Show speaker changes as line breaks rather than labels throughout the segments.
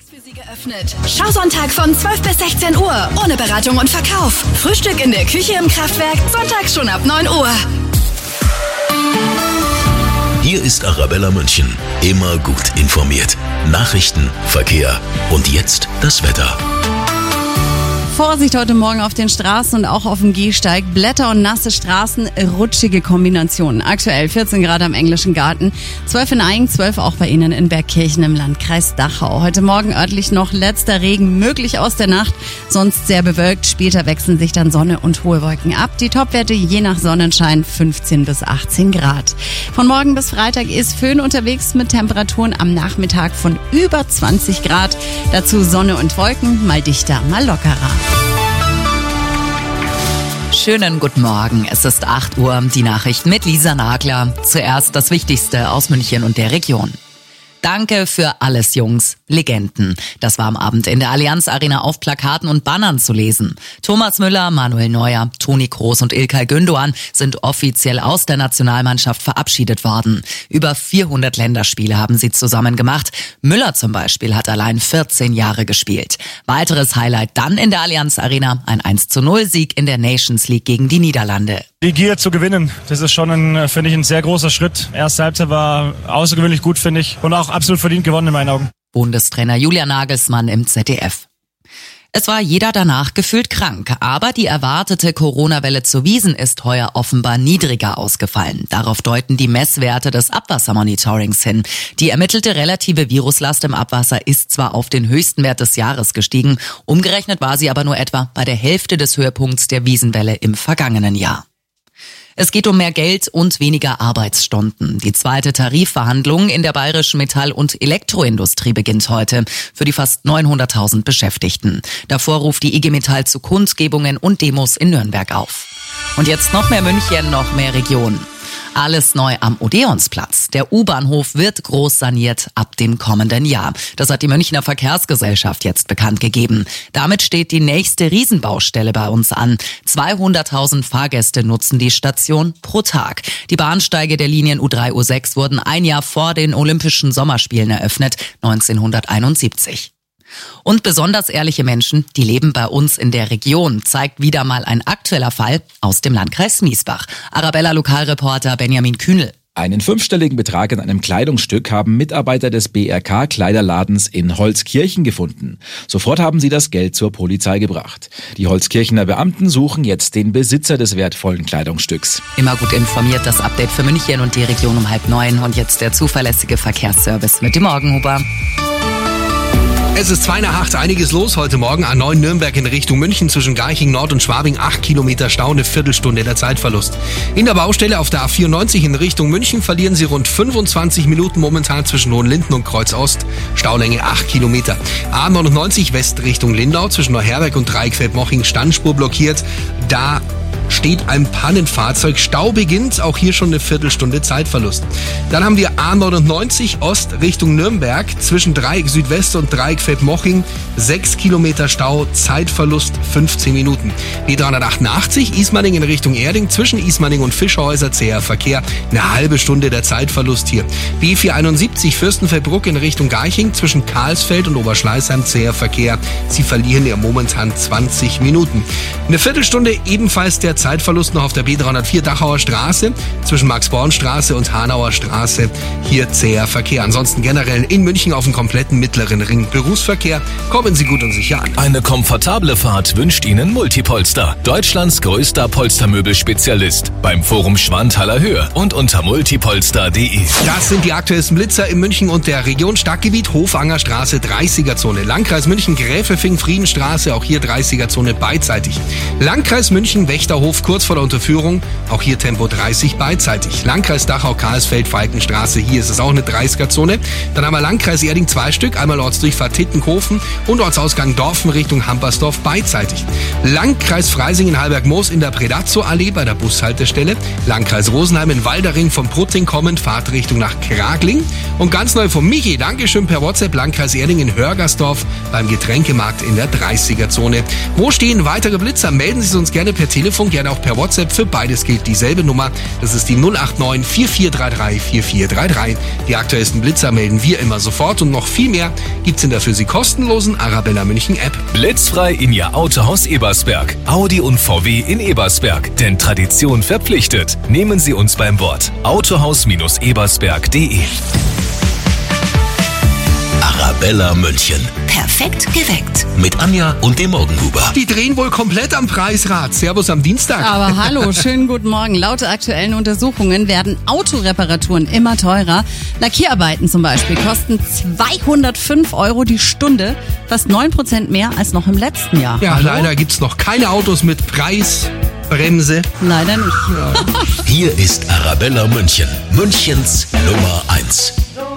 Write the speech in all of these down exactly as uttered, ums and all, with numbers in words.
Für Sie geöffnet. Schausonntag von zwölf bis sechzehn Uhr. Ohne Beratung und Verkauf. Frühstück in der Küche im Kraftwerk. Sonntag schon ab neun Uhr.
Hier ist Arabella München. Immer gut informiert. Nachrichten, Verkehr und jetzt das Wetter.
Vorsicht heute Morgen auf den Straßen und auch auf dem Gehsteig. Blätter und nasse Straßen, rutschige Kombinationen. Aktuell vierzehn Grad am Englischen Garten, zwölf in Aigen, zwölf auch bei Ihnen in Bergkirchen im Landkreis Dachau. Heute Morgen örtlich noch letzter Regen, möglich aus der Nacht, sonst sehr bewölkt. Später wechseln sich dann Sonne und hohe Wolken ab. Die Topwerte je nach Sonnenschein fünfzehn bis achtzehn Grad. Von morgen bis Freitag ist Föhn unterwegs mit Temperaturen am Nachmittag von über zwanzig Grad. Dazu Sonne und Wolken, mal dichter, mal lockerer.
Schönen guten Morgen, es ist acht Uhr, die Nachrichten mit Lisa Nagler. Zuerst das Wichtigste aus München und der Region. Danke für alles, Jungs. Legenden. Das war am Abend in der Allianz Arena auf Plakaten und Bannern zu lesen. Thomas Müller, Manuel Neuer, Toni Kroos und İlkay Gündoğan sind offiziell aus der Nationalmannschaft verabschiedet worden. Über vierhundert Länderspiele haben sie zusammen gemacht. Müller zum Beispiel hat allein vierzehn Jahre gespielt. Weiteres Highlight dann in der Allianz Arena, ein eins zu null Sieg in der Nations League gegen die Niederlande.
Die Gier zu gewinnen, das ist schon, ein, finde ich, ein sehr großer Schritt. Erste Halbzeit war außergewöhnlich gut, finde ich, und auch absolut verdient gewonnen in meinen Augen.
Bundestrainer Julian Nagelsmann im Z D F. Es war jeder danach gefühlt krank, aber die erwartete Corona-Welle zu Wiesn ist heuer offenbar niedriger ausgefallen. Darauf deuten die Messwerte des Abwassermonitorings hin. Die ermittelte relative Viruslast im Abwasser ist zwar auf den höchsten Wert des Jahres gestiegen, umgerechnet war sie aber nur etwa bei der Hälfte des Höhepunkts der Wiesnwelle im vergangenen Jahr. Es geht um mehr Geld und weniger Arbeitsstunden. Die zweite Tarifverhandlung in der bayerischen Metall- und Elektroindustrie beginnt heute für die fast neunhunderttausend Beschäftigten. Davor ruft die I G Metall zu Kundgebungen und Demos in Nürnberg auf. Und jetzt noch mehr München, noch mehr Region. Alles neu am Odeonsplatz. Der U-Bahnhof wird groß saniert ab dem kommenden Jahr. Das hat die Münchner Verkehrsgesellschaft jetzt bekannt gegeben. Damit steht die nächste Riesenbaustelle bei uns an. zweihunderttausend Fahrgäste nutzen die Station pro Tag. Die Bahnsteige der Linien U drei, U sechs wurden ein Jahr vor den Olympischen Sommerspielen eröffnet, neunzehnhunderteinundsiebzig. Und besonders ehrliche Menschen, die leben bei uns in der Region, zeigt wieder mal ein aktueller Fall aus dem Landkreis Miesbach. Arabella-Lokalreporter Benjamin Kühnel.
Einen fünfstelligen Betrag in einem Kleidungsstück haben Mitarbeiter des B R K-Kleiderladens in Holzkirchen gefunden. Sofort haben sie das Geld zur Polizei gebracht. Die Holzkirchener Beamten suchen jetzt den Besitzer des wertvollen Kleidungsstücks.
Immer gut informiert, das Update für München und die Region um halb neun. Und jetzt der zuverlässige Verkehrsservice mit dem Morgenhuber.
Es ist zwei nach acht, einiges los heute Morgen. A neun Nürnberg in Richtung München zwischen Garching Nord und Schwabing. acht Kilometer Stau, eine Viertelstunde der Zeitverlust. In der Baustelle auf der A vierundneunzig in Richtung München verlieren Sie rund fünfundzwanzig Minuten momentan zwischen Hohenlinden und Kreuz Ost. Staulänge acht Kilometer. A neunundneunzig West Richtung Lindau zwischen Neuherberg und Dreieckfeld-Moching Standspur blockiert. Da steht ein Pannenfahrzeug. Stau beginnt, auch hier schon eine Viertelstunde Zeitverlust. Dann haben wir A neunundneunzig Ost Richtung Nürnberg zwischen Dreieck Südwest und Dreieckfeld-Moching. sechs Kilometer Stau, Zeitverlust fünfzehn Minuten. B dreihundertachtundachtzig Ismaning in Richtung Erding zwischen Ismaning und Fischerhäuser zäher Verkehr. Eine halbe Stunde der Zeitverlust hier. B vierhunderteinundsiebzig Fürstenfeldbruck in Richtung Garching zwischen Karlsfeld und Oberschleißheim zäher Verkehr. Sie verlieren ja momentan zwanzig Minuten. Eine Viertelstunde ebenfalls der Zeitverlust noch auf der B dreihundertvier Dachauer Straße zwischen Max-Born-Straße und Hanauer Straße. Hier zäher Verkehr. Ansonsten generell in München auf dem kompletten mittleren Ring Berufsverkehr. Kommen Sie gut und sicher an.
Eine komfortable Fahrt wünscht Ihnen Multipolster. Deutschlands größter Polstermöbelspezialist. Beim Forum Schwanthaler Höhe und unter multipolster punkt de.
Das sind die aktuellsten Blitzer in München und der Region. Stadtgebiet Hofanger Straße dreißiger Zone. Landkreis München Gräfelfing Friedenstraße, auch hier dreißiger Zone beidseitig. Landkreis München Wächterhof kurz vor der Unterführung, auch hier Tempo dreißig beidseitig. Landkreis Dachau Karlsfeld Falkenstraße, hier ist es auch eine dreißiger Zone. Dann haben wir Landkreis Erding zwei Stück, einmal Ortsdurchfahrt Tittenkofen und Ortsausgang Dorfen Richtung Hampersdorf beidseitig. Landkreis Freising in Halberg-Moos in der Predazzo-Allee bei der Bushaltestelle. Landkreis Rosenheim in Waldering von Prutting kommend, Fahrtrichtung nach Kragling. Und ganz neu von Michi, Dankeschön per WhatsApp, Landkreis Erding in Hörgersdorf beim Getränkemarkt in der dreißiger Zone. Wo stehen weitere Blitzer? Melden Sie es uns gerne per Telefon, gerne auch per WhatsApp. Für beides gilt dieselbe Nummer. Das ist die null acht neun vier vier drei drei vier vier drei drei. Die aktuellsten Blitzer melden wir immer sofort und noch viel mehr gibt's in der für Sie kostenlosen Arabella München App.
Blitzfrei in Ihr Autohaus Ebersberg. Audi und V W in Ebersberg. Denn Tradition verpflichtet. Nehmen Sie uns beim Wort. autohaus ebersberg punkt de.
Arabella München.
Perfekt geweckt.
Mit Anja und dem Morgenhuber.
Die drehen wohl komplett am Preisrad. Servus am Dienstag.
Aber hallo, schönen guten Morgen. Laut aktuellen Untersuchungen werden Autoreparaturen immer teurer. Lackierarbeiten zum Beispiel kosten zweihundertfünf Euro die Stunde. Fast neun Prozent mehr als noch im letzten Jahr.
Ja,
Hallo?
leider gibt's noch keine Autos mit Preisbremse.
Leider nicht.
Hier ist Arabella München. Münchens Nummer eins.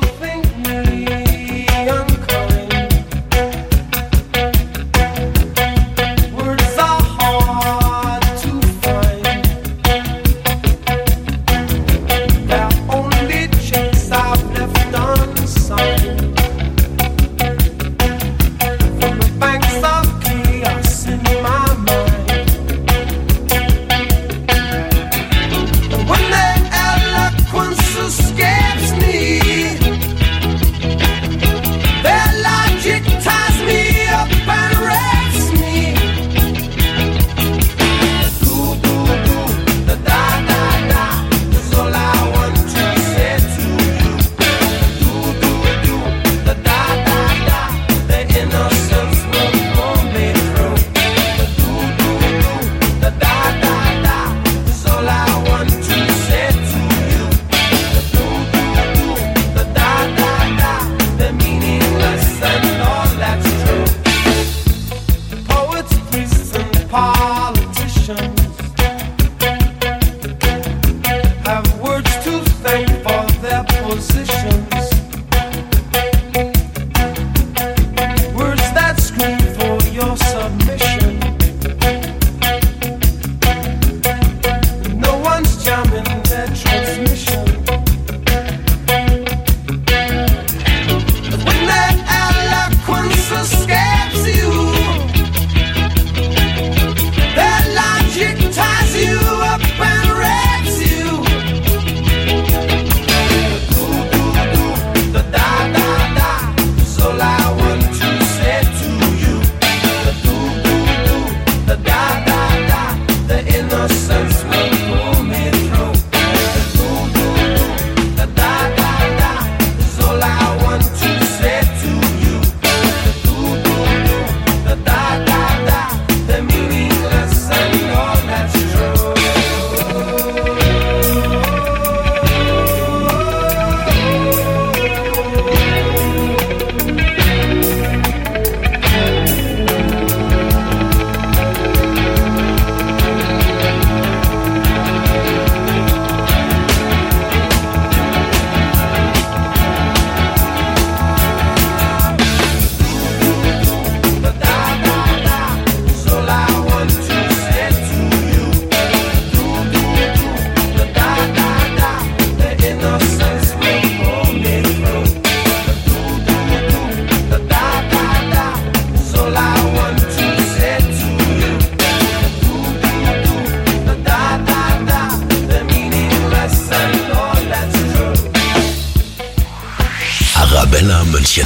Arabella München.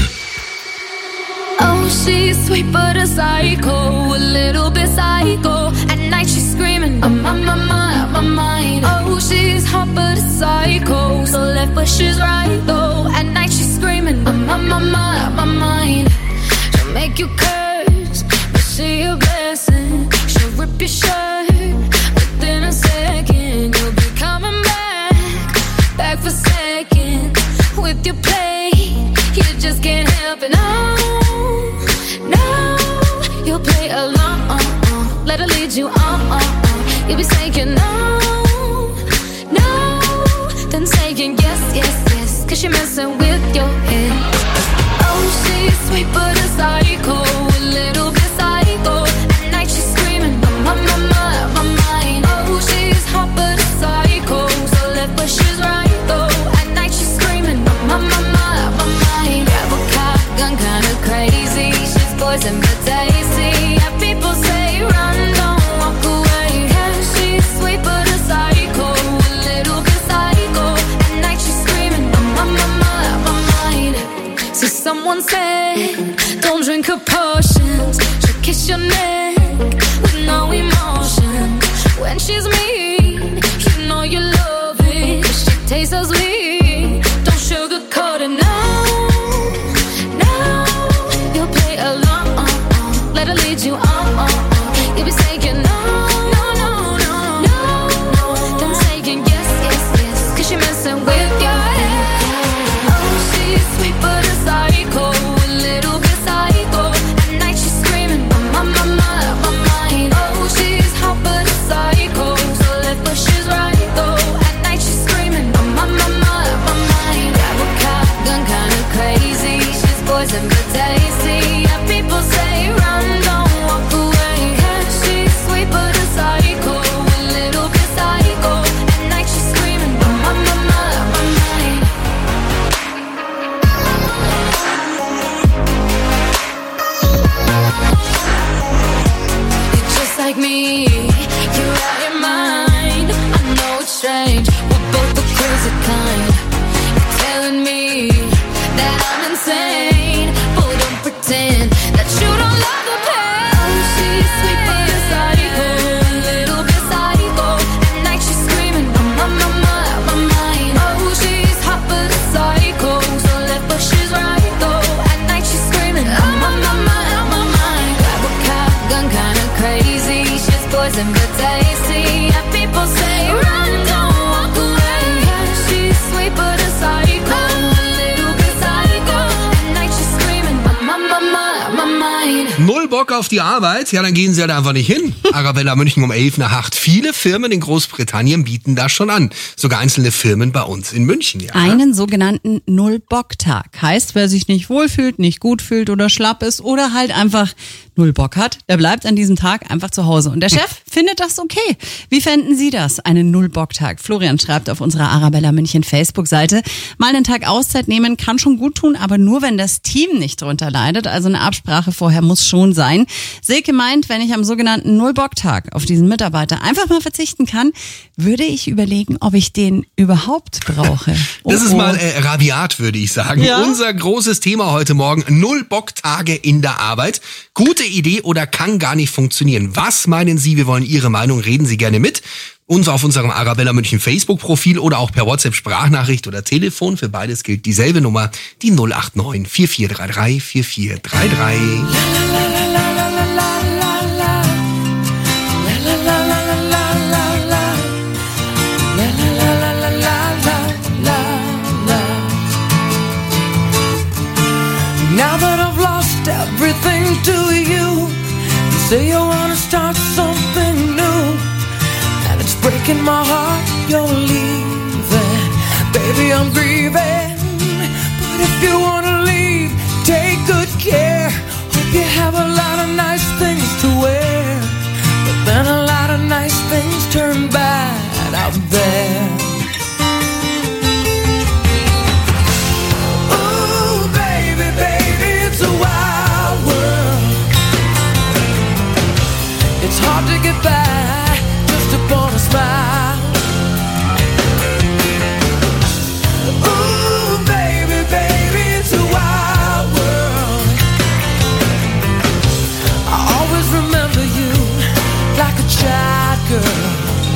Oh, she's sweet but a psycho, a little bit psycho. At night she's screaming, I'm on my mind, my mind. Oh, she's hot but a psycho, so left but she's right though. At night she's screaming, I'm on my mind, my mind. She'll make you curse, but she a blessing. She'll rip your shirt within a second. You'll be coming back, back for seconds with your play. You just can't help it, no, no. You'll play along, let her lead you on. You'll be saying no, no, then saying yes, yes, yes, cause you're messing with your head. Oh, she's sweet but a psycho, a little bit psycho. At night she's screaming, my, my, my, my mind. Oh, she's hot but a psycho, so left but she's right though. At night she's screaming, my, my, my, my mind. Grab a cop, gun kinda crazy. She's poison but tasty. Yeah, people say run, don't walk away. Yeah, she drink her potions. She'll kiss your neck with no emotion. When she's mean, you know you love it. 'Cause she tastes so sweet. Don't sugarcoat it now. Now you'll play along. Let her lead you on. You'll be saying no, no, no, no, no, no. Then saying yes, yes, yes. 'Cause you're messing with your head. Oh, she's sweet but a psycho. A little bit psycho. At night she's screaming, my, my, my, my, my mind. Oh, she's hot but a psycho. So left but she's right though. At night she's screaming, my, my, my, my, my mind. Grab a cop, gun kinda crazy. She's poison but tasty. Yeah, people say run, don't walk away. 'Cause she's sweet but a psycho. A little bit psycho. At night she's screaming, my, my, my, my, my mind. You're just like me, you're out your mind. I know it's strange, we're both the crazy kind. You're telling me that I'm insane, but don't pretend that you don't love the pain. Oh, she's sweet but a psycho, a little bit psycho. At night she's screaming, my, my, my, my mind. Oh, she's hot but a psycho, so left but she's right though. At night she's screaming, my, my, my, my, my mind. Grab a cop, gun kinda crazy. She's poison but tasty. Yeah, people say run, don't walk away. She's sweet but a psycho, a little bit psycho. At night she's screaming, my, my, my, my, my mind.
Null Bock auf die Arbeit? Ja, dann gehen sie halt einfach nicht hin. Arabella München um elf nach acht. Viele Firmen in Großbritannien bieten das schon an. Sogar einzelne Firmen bei uns in München. Ja.
Einen sogenannten Null-Bock-Tag. Heißt, wer sich nicht wohlfühlt, nicht gut fühlt oder schlapp ist oder halt einfach null Bock hat, der bleibt an diesem Tag einfach zu Hause. Und der Chef findet das okay. Wie fänden Sie das? Einen Null-Bock-Tag. Florian schreibt auf unserer Arabella München Facebook-Seite, mal einen Tag Auszeit nehmen kann schon gut tun, aber nur, wenn das Team nicht drunter leidet. Also eine Absprache vorher muss schon sein. Silke meint, wenn ich am sogenannten Null-Bock-Tag auf diesen Mitarbeiter einfach mal verzichten kann, würde ich überlegen, ob ich den überhaupt brauche. Oh,
Das ist
oh.
mal äh, rabiat, würde ich sagen.
Ja?
Unser großes Thema heute Morgen, Null-Bock-Tage in der Arbeit. Gute Idee oder kann gar nicht funktionieren? Was meinen Sie? Wir wollen Ihre Meinung, reden Sie gerne mit. Uns auf unserem Arabella München Facebook-Profil oder auch per WhatsApp-Sprachnachricht oder Telefon. Für beides gilt dieselbe Nummer, die null acht neun vier vier drei drei vier vier drei drei.
Now that I've lost everything to you, you say you wanna start something new, and it's breaking my heart you're leaving. Baby, I'm grieving, but if you wanna leave, take good care. Hope you have a lot of nice things to wear, but then a lot of nice things turn bad out there. It's hard to get by just upon a smile. Ooh, baby, baby, it's a wild world. I always remember you like a child girl.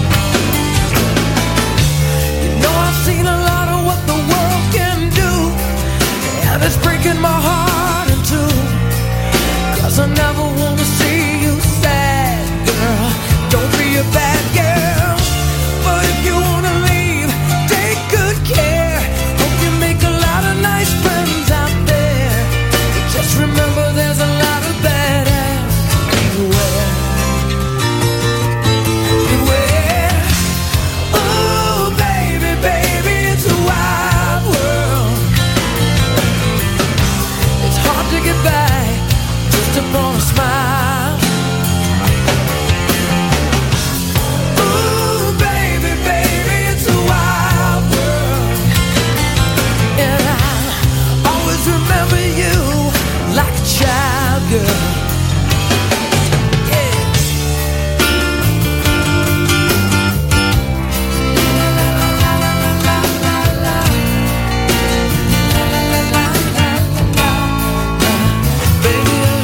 You know I've seen a lot of what the world can do, and it's breaking my heart in two. 'Cause I never wanna see you sad, girl. Don't be a bad girl. But if you wanna leave, take good care. Hope you make a lot of nice friends out there. Just remember there's a lot of badass everywhere. Beware. Ooh, baby, baby, it's a wild world. It's hard to get by just upon a smile. Ooh, baby, baby, it's a wild world. And I always remember you like a child girl. Baby,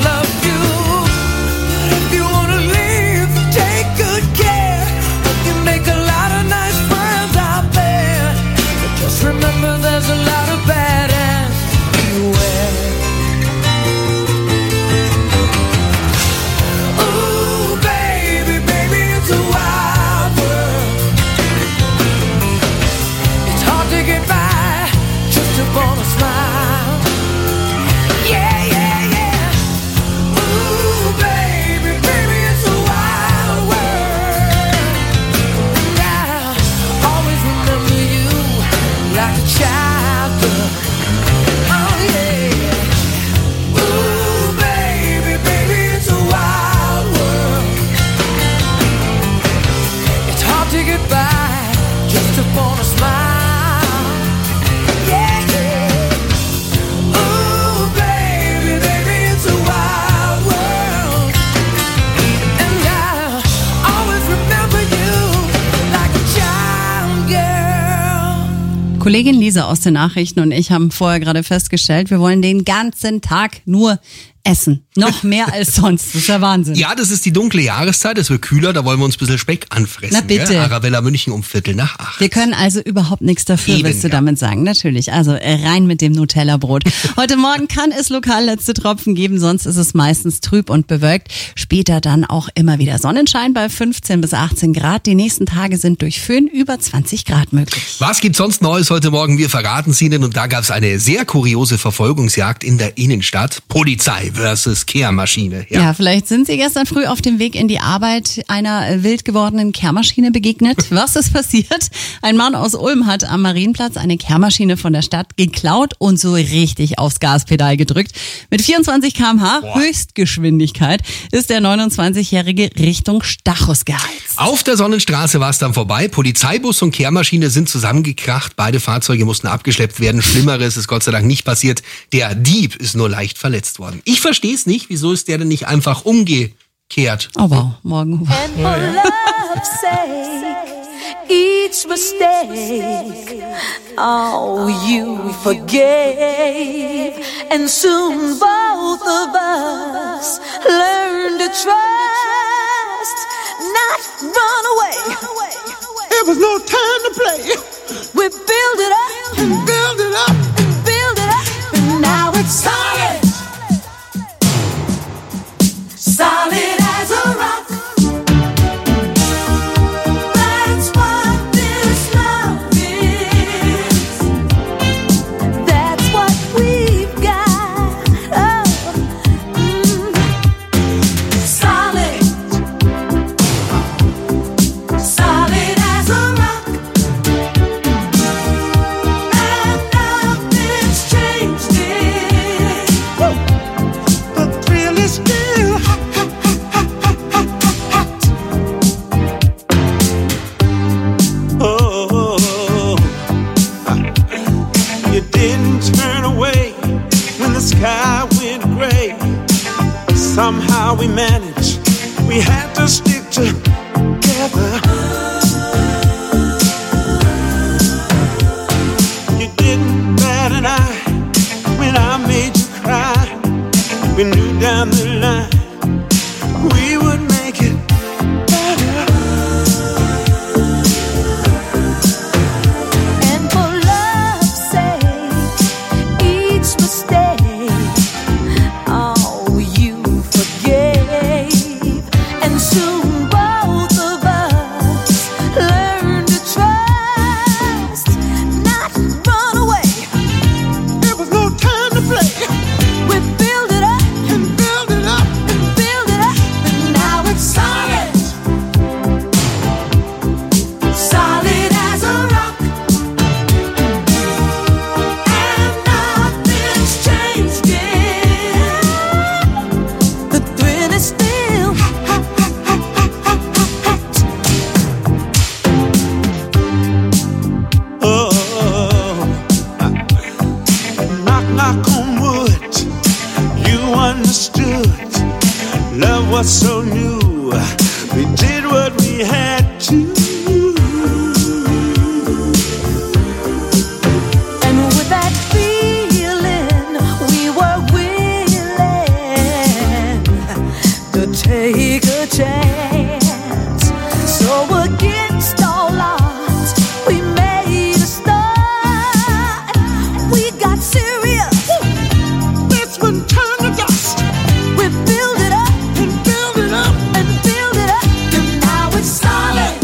Kollegin Lisa aus den Nachrichten und ich haben vorher gerade festgestellt, wir wollen den ganzen Tag nur essen. Noch mehr als sonst. Das ist ja Wahnsinn.
Ja, das ist die dunkle Jahreszeit. Es wird kühler, da wollen wir uns ein bisschen Speck anfressen.
Na bitte.
Gell? Arabella München um Viertel nach acht.
Wir können also überhaupt nichts dafür,
Eben,
willst du
ja.
damit sagen? Natürlich. Also rein mit dem Nutella-Brot. Heute Morgen kann es lokal letzte Tropfen geben, sonst ist es meistens trüb und bewölkt. Später dann auch immer wieder Sonnenschein bei fünfzehn bis achtzehn Grad. Die nächsten Tage sind durch Föhn über zwanzig Grad möglich.
Was gibt's sonst Neues heute Morgen? Wir verraten es Ihnen und da gab's eine sehr kuriose Verfolgungsjagd in der Innenstadt. Polizei versus Kehrmaschine.
Ja. ja, vielleicht sind Sie gestern früh auf dem Weg in die Arbeit einer wild gewordenen Kehrmaschine begegnet. Was ist passiert? Ein Mann aus Ulm hat am Marienplatz eine Kehrmaschine von der Stadt geklaut und so richtig aufs Gaspedal gedrückt. Mit vierundzwanzig Kilometer pro Stunde Boah. Höchstgeschwindigkeit ist der neunundzwanzigjährige Richtung Stachus geheizt.
Auf der Sonnenstraße war es dann vorbei. Polizeibus und Kehrmaschine sind zusammengekracht. Beide Fahrzeuge mussten abgeschleppt werden. Schlimmeres ist Gott sei Dank nicht passiert. Der Dieb ist nur leicht verletzt worden. Ich verstehe es nicht. Wieso ist der denn nicht einfach umgekehrt?
Oh wow, morgen.
And for love's sake, each mistake, oh, you forgave. And soon both of us learn to trust, not run away.
There was no time to play.
We build it up and build it up and build it up, and now it's solid. Solid as a rock. That's what this love is. That's what we've got. Oh, mm. Solid. Solid as a rock. And nothing's changed it.
The thrill is still hot. Oh, you didn't turn away when the sky went gray. Somehow we managed. We had to stick together. You didn't bat an eye when I made you cry. We knew down the line we would make it better.
And for love's sake, each mistake, oh, you forgave. And soon both of us learn to trust, not run away.
There was no time to play.
We build it up
And build it up.
and build it up, and now it's solid. Solid as a rock. And nothing's changed it. The thrill is still hot.
Oh, knock, knock on wood. You understood. Love was so new. We did what we had to.
And with that feeling, we were willing to take a chance. So against all odds, we made a start. We got serious.
This one turned to dust.
We build it up
And build it up.
and build it up, and now it's solid.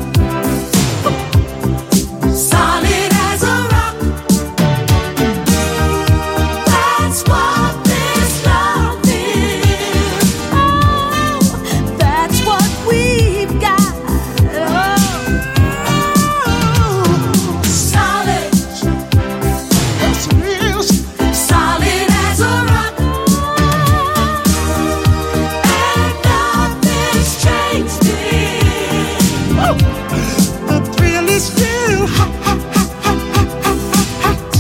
Solid as a rock. That's what this love is. Oh, that's what we've got. Oh, solid.
That's real.
Solid as a rock. And nothing's changed it.
The thrill is still hot, hot, hot, hot, hot, hot, hot.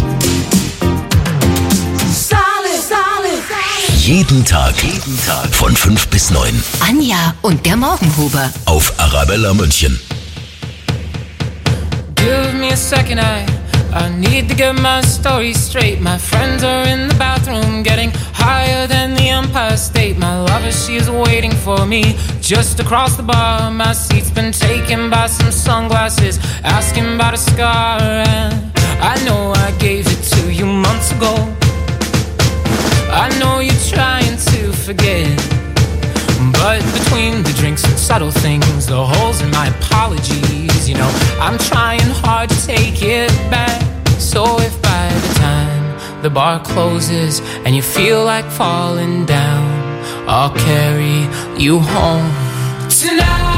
Solid, solid, solid.
Jeden Tag, jeden Tag von fünf bis neun
Anja und der Morgenhuber.
auf Arabella München.
Give me a second, I, I need to get my story straight. My friends are in the bathroom getting higher than the Empire State. My lover, she is waiting for me just across the bar. My seat's been taken by some sunglasses, asking about a scar. And I know I gave it to you months ago. I know you're trying to forget, but between the drinks and subtle things, the holes in my apologies, you know, I'm trying hard to take it back. So if by the time the bar closes and you feel like falling down, I'll carry you home tonight.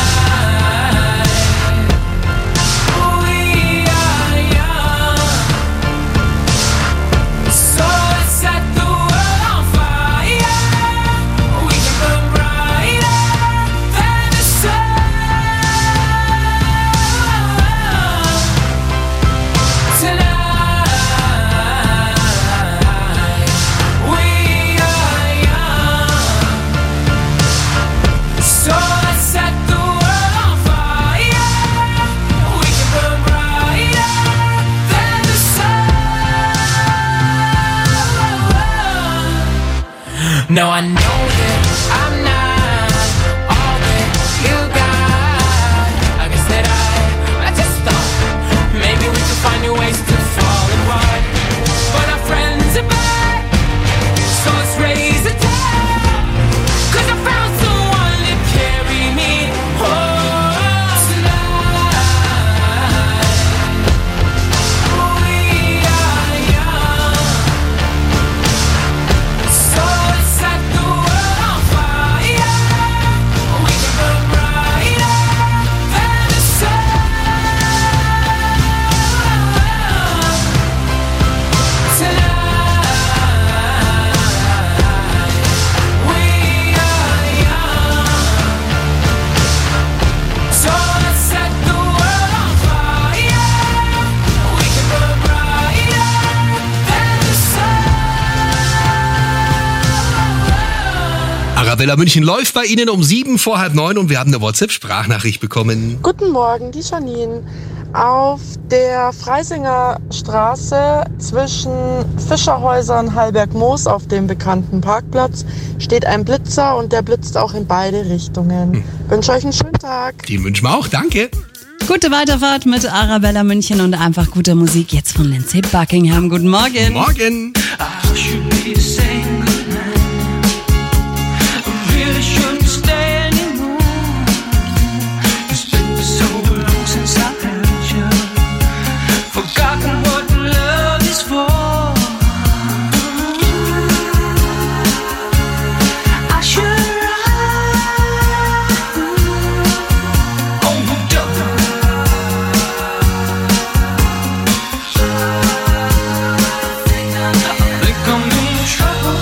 No, I know that I'm not all that you got. I guess that I, I just thought maybe we could find new ways to fall apart. But our friends are back, so let's raise the tide. Cause I found someone to carry me home tonight. We are young, so
Arabella München läuft bei Ihnen um sieben vor halb neun und wir haben eine WhatsApp-Sprachnachricht bekommen.
Guten Morgen, die Janine. Auf der Freisinger Straße zwischen Fischerhäusern und Hallberg-Moos auf dem bekannten Parkplatz steht ein Blitzer und der blitzt auch in beide Richtungen. Hm. Wünsche euch einen schönen Tag.
Die wünschen wir auch, danke.
Gute Weiterfahrt mit Arabella München und einfach gute Musik jetzt von Lindsay Buckingham. Guten Morgen.
Morgen.
Trouble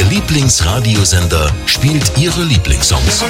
Lieblingsradiosender spielt Ihre Lieblingssongs.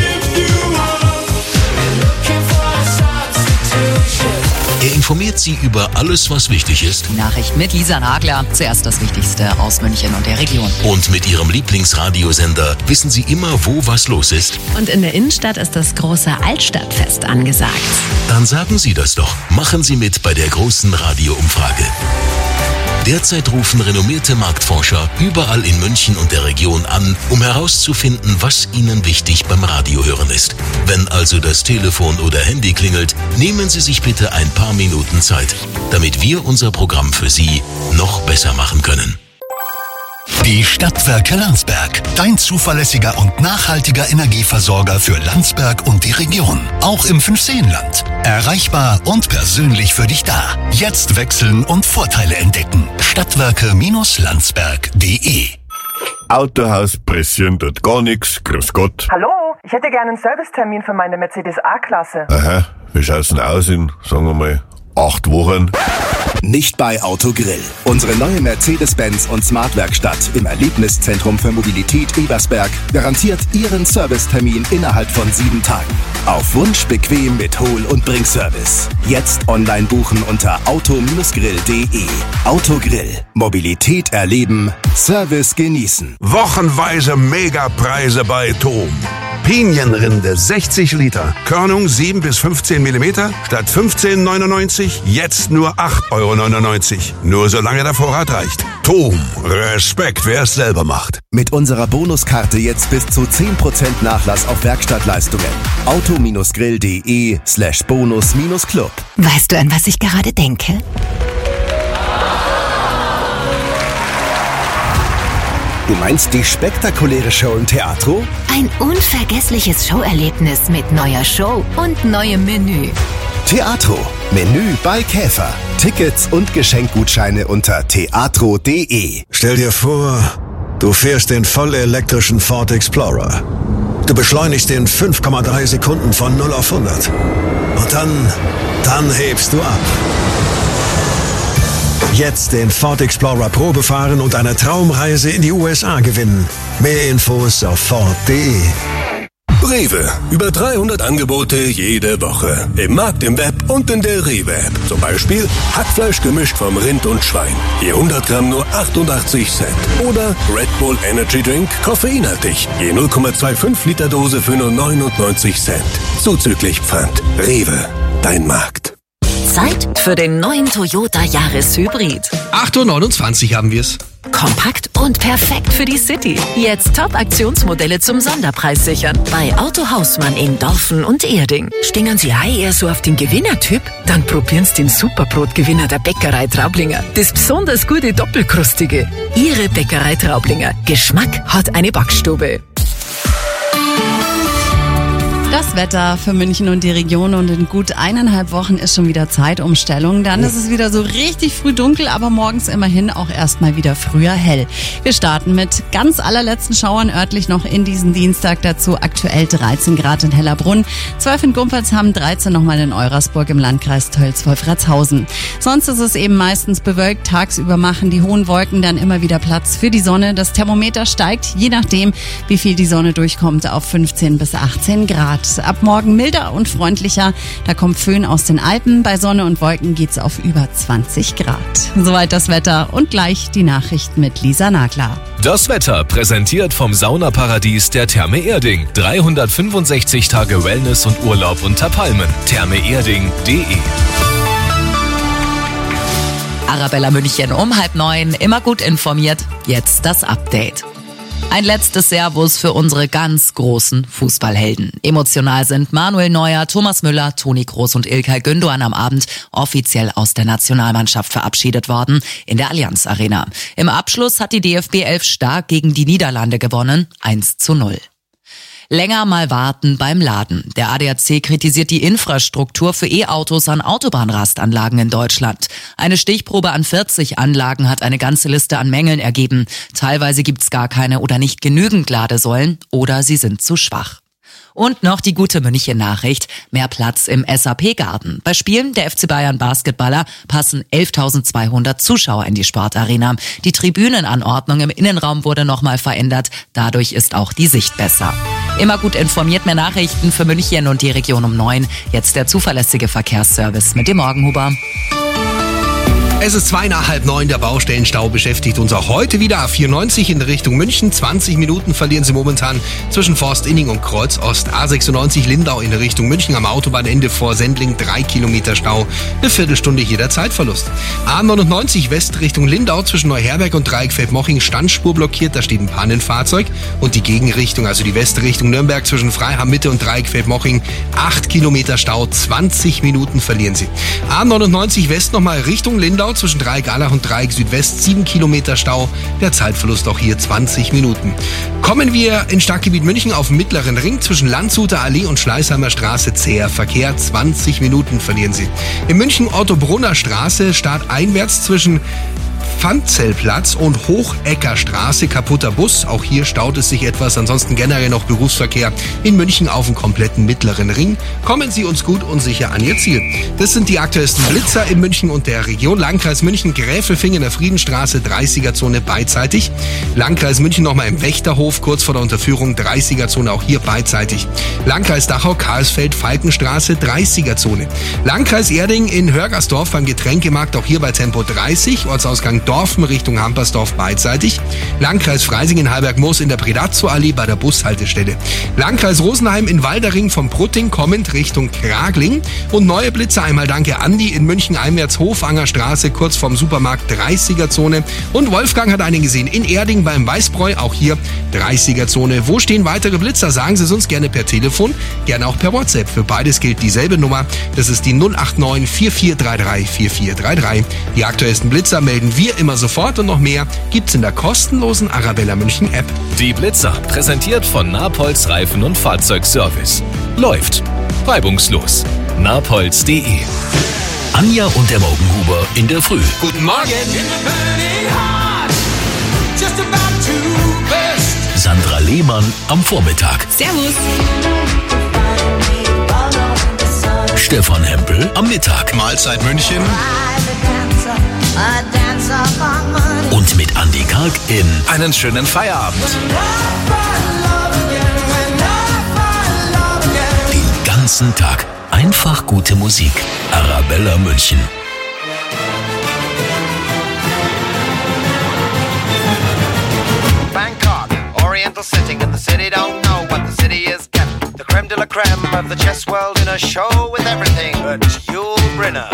Er informiert Sie über alles, was wichtig ist.
Die Nachricht mit Lisa Nagler. Zuerst das Wichtigste aus München und der Region.
Und mit Ihrem Lieblingsradiosender wissen Sie immer, wo was los ist.
Und in der Innenstadt ist das große Altstadtfest angesagt.
Dann sagen Sie das doch. Machen Sie mit bei der großen Radioumfrage. Derzeit rufen renommierte Marktforscher überall in München und der Region an, um herauszufinden, was ihnen wichtig beim Radiohören ist. Wenn also das Telefon oder Handy klingelt, nehmen Sie sich bitte ein paar Minuten Zeit, damit wir unser Programm für Sie noch besser machen können.
Die Stadtwerke Landsberg. Dein zuverlässiger und nachhaltiger Energieversorger für Landsberg und die Region. Auch im Fünfseenland. Erreichbar und persönlich für dich da. Jetzt wechseln und Vorteile entdecken. Stadtwerke Landsberg punkt de.
Autohaus Pression tut gar nix. Grüß Gott.
Hallo, ich hätte gerne einen Servicetermin für meine Mercedes A-Klasse.
Aha, wie schaut's denn aus in, sagen wir mal, acht Wochen?
Nicht bei Autogrill. Unsere neue Mercedes-Benz- und Smart-Werkstatt im Erlebniszentrum für Mobilität Ebersberg garantiert Ihren Servicetermin innerhalb von sieben Tagen. Auf Wunsch bequem mit Hol- und Bringservice. Jetzt online buchen unter auto grill punkt de. Autogrill. Mobilität erleben. Service genießen.
Wochenweise Megapreise bei Tom. Pinienrinde sechzig Liter, Körnung sieben bis fünfzehn Millimeter, statt fünfzehn neunundneunzig, jetzt nur acht Euro neunundneunzig. Nur solange der Vorrat reicht. Tom, Respekt, wer es selber macht.
Mit unserer Bonuskarte jetzt bis zu zehn Prozent Nachlass auf Werkstattleistungen. auto grill punkt de slash bonus club.
Weißt du, an was ich gerade denke?
Du meinst die spektakuläre Show im Theatro?
Ein unvergessliches Showerlebnis mit neuer Show und neuem Menü.
Theatro. Menü bei Käfer. Tickets und Geschenkgutscheine unter theatro punkt de.
Stell dir vor, du fährst den vollelektrischen Ford Explorer. Du beschleunigst in fünf Komma drei Sekunden von null auf hundert. Und dann, dann hebst du ab. Jetzt den Ford Explorer Probe fahren und eine Traumreise in die U S A gewinnen. Mehr Infos auf ford punkt de.
Rewe. Über dreihundert Angebote jede Woche. Im Markt, im Web und in der Rewe-App. Zum Beispiel Hackfleisch gemischt vom Rind und Schwein. Je hundert Gramm nur achtundachtzig Cent. Oder Red Bull Energy Drink koffeinhaltig. Je null Komma fünfundzwanzig Liter Dose für nur neunundneunzig Cent. Zuzüglich Pfand. Rewe. Dein Markt.
Zeit für den neuen Toyota Yaris Hybrid.
acht Uhr neunundzwanzig haben wir's.
Kompakt und perfekt für die City. Jetzt Top-Aktionsmodelle zum Sonderpreis sichern. Bei Auto Hausmann in Dorfen und Erding. Stehen Sie hei eher so auf den Gewinnertyp? Dann probieren Sie den Superbrotgewinner der Bäckerei Traublinger. Das besonders gute Doppelkrustige. Ihre Bäckerei Traublinger. Geschmack hat eine Backstube.
Das Wetter für München und die Region, und in gut eineinhalb Wochen ist schon wieder Zeitumstellung. Dann ist es wieder so richtig früh dunkel, aber morgens immerhin auch erstmal wieder früher hell. Wir starten mit ganz allerletzten Schauern örtlich noch in diesen Dienstag. Dazu aktuell dreizehn Grad in Hellerbrunn, zwölf in Gumpertshamm, dreizehn nochmal in Eurasburg im Landkreis Tölz-Wolfratshausen. Sonst ist es eben meistens bewölkt. Tagsüber machen die hohen Wolken dann immer wieder Platz für die Sonne. Das Thermometer steigt, je nachdem, wie viel die Sonne durchkommt, auf fünfzehn bis achtzehn Grad. Ab morgen milder und freundlicher. Da kommt Föhn aus den Alpen. Bei Sonne und Wolken geht's auf über zwanzig Grad. Soweit das Wetter und gleich die Nachrichten mit Lisa Nagler.
Das Wetter präsentiert vom Saunaparadies der Therme Erding. dreihundertfünfundsechzig Tage Wellness und Urlaub unter Palmen. therme erding punkt de.
Arabella München um halb neun. Immer gut informiert. Jetzt das Update. Ein letztes Servus für unsere ganz großen Fußballhelden. Emotional sind Manuel Neuer, Thomas Müller, Toni Kroos und Ilkay Gündoğan am Abend offiziell aus der Nationalmannschaft verabschiedet worden in der Allianz Arena. Im Abschluss hat die D F B elf stark gegen die Niederlande gewonnen, eins zu null. Länger mal warten beim Laden. Der A D A C kritisiert die Infrastruktur für E-Autos an Autobahnrastanlagen in Deutschland. Eine Stichprobe an vierzig Anlagen hat eine ganze Liste an Mängeln ergeben. Teilweise gibt's gar keine oder nicht genügend Ladesäulen oder sie sind zu schwach. Und noch die gute München-Nachricht, mehr Platz im S A P-Garten. Bei Spielen der F C Bayern Basketballer passen elftausendzweihundert Zuschauer in die Sportarena. Die Tribünenanordnung im Innenraum wurde nochmal verändert, dadurch ist auch die Sicht besser. Immer gut informiert, mehr Nachrichten für München und die Region um neun. Jetzt der zuverlässige Verkehrsservice mit dem Morgenhuber.
Es ist zwei nach halb neun, der Baustellenstau beschäftigt uns auch heute wieder. A vierundneunzig in Richtung München, zwanzig Minuten verlieren Sie momentan zwischen Forst-Inning und Kreuz-Ost. A sechsundneunzig Lindau in Richtung München am Autobahnende vor Sendling, drei Kilometer Stau, eine Viertelstunde hier der Zeitverlust. A neunundneunzig West Richtung Lindau zwischen Neuherberg und Dreieckfeldmoching, Standspur blockiert, da steht ein Pannenfahrzeug. Und die Gegenrichtung, also die Westrichtung Nürnberg zwischen Freiham Mitte und Dreieckfeldmoching, acht Kilometer Stau, zwanzig Minuten verlieren Sie. A neunundneunzig West nochmal Richtung Lindau zwischen Dreieck Allach und Dreieck Südwest, sieben Kilometer Stau, der Zeitverlust auch hier zwanzig Minuten. Kommen wir in Stadtgebiet München auf dem Mittleren Ring zwischen Landshuter Allee und Schleißheimer Straße, zäher Verkehr, zwanzig Minuten verlieren Sie. In München Otto-Brunner Straße, starteinwärts zwischen Pfandzellplatz und Hocheckerstraße, kaputter Bus. Auch hier staut es sich etwas. Ansonsten generell noch Berufsverkehr in München auf dem kompletten Mittleren Ring. Kommen Sie uns gut und sicher an Ihr Ziel. Das sind die aktuellsten Blitzer in München und der Region. Landkreis München, Gräfelfing in der Friedenstraße, dreißiger-Zone beidseitig. Landkreis München nochmal im Wächterhof, kurz vor der Unterführung, dreißiger-Zone, auch hier beidseitig. Landkreis Dachau, Karlsfeld, Falkenstraße, dreißiger-Zone. Landkreis Erding in Hörgersdorf beim Getränkemarkt, auch hier bei Tempo dreißig. Ortsausgang Dorfen Richtung Hampersdorf beidseitig. Landkreis Freising in Halberg-Moos in der Predazzo-Allee bei der Bushaltestelle. Landkreis Rosenheim in Waldering vom Prutting kommend Richtung Kragling. Und neue Blitzer, einmal danke Andi in München einwärts Hofanger Straße kurz vorm Supermarkt, dreißiger-Zone. Und Wolfgang hat einen gesehen in Erding beim Weißbräu, auch hier dreißiger-Zone. Wo stehen weitere Blitzer? Sagen Sie es uns gerne per Telefon, gerne auch per WhatsApp. Für beides gilt dieselbe Nummer. Das ist die null acht neun vier vier drei drei vier vier drei drei. Die aktuellsten Blitzer melden wir immer sofort und noch mehr gibt's in der kostenlosen Arabella München App.
Die Blitzer, präsentiert von Napolz Reifen- und Fahrzeugservice. Läuft reibungslos. napolz punkt de.
Anja und der Morgenhuber in der Früh.
Guten Morgen!
Sandra Lehmann am Vormittag.
Servus.
Stefan Hempel am Mittag.
Mahlzeit München.
Und mit Andi Karg in
Einen schönen Feierabend.
den ganzen Tag einfach gute Musik. Arabella München.
Bangkok, oriental setting in the city, don't know what the city is kept. The creme de la creme of the chess world in a show with everything but Yul Brynner.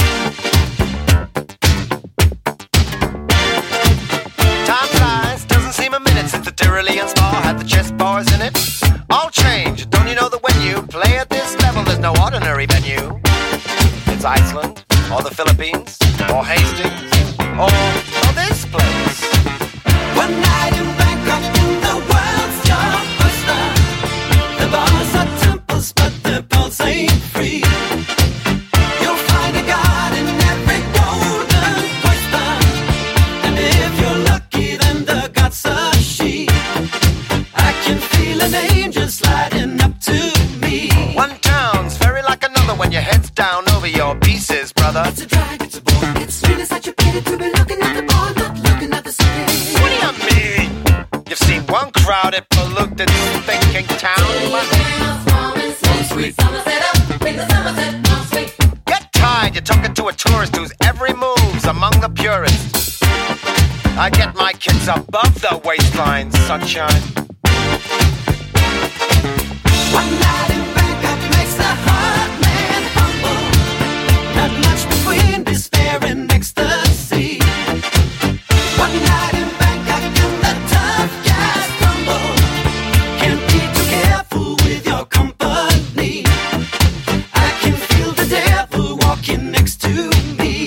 Time flies, doesn't seem a minute since the Tyrolean spa had the chess bars in it. All change, don't you know that when you play at this level, there's no ordinary venue. It's Iceland, or the Philippines, or Hastings, or, or this place. One night in Bangkok, in the world's your buster. The bars are temples, but the pulse ain't free. You'll find a god in every golden oyster. And if you're lucky, then the god's a she. I can feel an angel sliding up to me. One town's very like another when your head's down over your pieces, brother. It's a drag, it's a bore. It's really such a pity to be looking at the board, not looking at the city. What do you mean? You've seen one crowded, polluted, thinking town. Get tired, you're talking to a tourist whose every move's among the purists. I get my kids above the waistline, sunshine. One night in Bangkok makes the heart man humble. Not much between despair and ecstasy. One night in Bangkok and the tough guys crumble. Can't be too careful with your company. I can feel the devil walking next to me.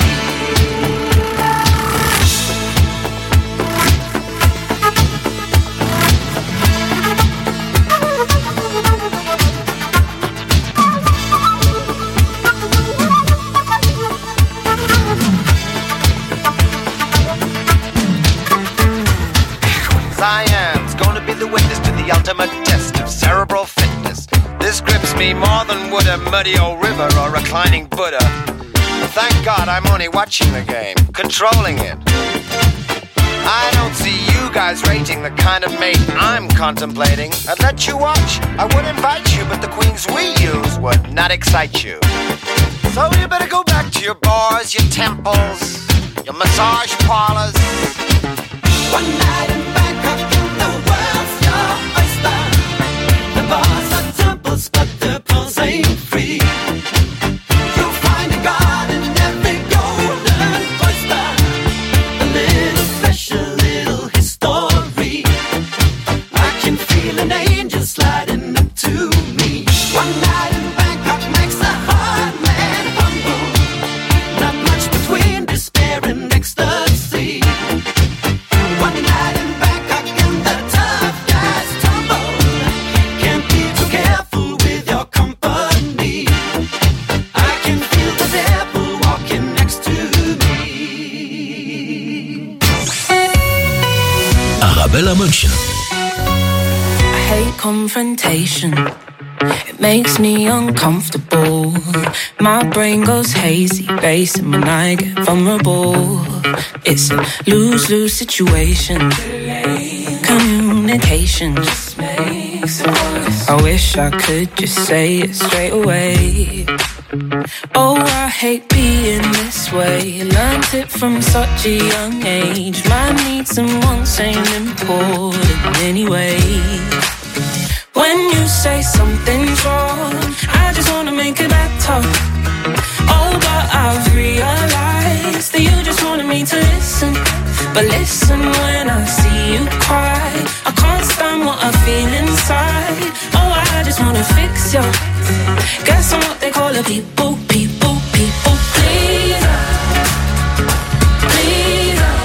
Science gonna be the witness to the ultimate test of cerebral fitness. This impress me more than would a muddy old river or reclining Buddha. Thank God I'm only watching the game, controlling it. I don't see you guys rating the kind of mate I'm contemplating. I'd let you watch, I would invite you, but the queens we use would not excite you. So you better go back to your bars, your temples, your massage parlors.
One night in Bangkok and the world's your oyster. The bars are temples, but the pulse ain't free. You'll find a god in every golden oyster. A little special, little history. I can feel an angel sliding up to me. One night in Bangkok makes a hard man humble. Not much between despair and ecstasy. One night in Bangkok and the tough guys tumble. Can't be too careful with your company. I can feel the devil walking next to me.
Arabella München.
I hate confrontation. It makes me uncomfortable. My brain goes hazy, racing when I get vulnerable. It's a lose-lose situation. Communication just makes it worse. I wish I could just say it straight away. Oh, I hate being this way. Learned it from such a young age. My needs and wants ain't important anyway. When you say something's wrong, I just wanna make it better. Oh, but I've realized that you just wanted me to listen. But listen when I see you cry. I can't stand what I feel inside. Oh, I just wanna fix you. Guess I'm what they call a people, people, people pleaser. Pleaser.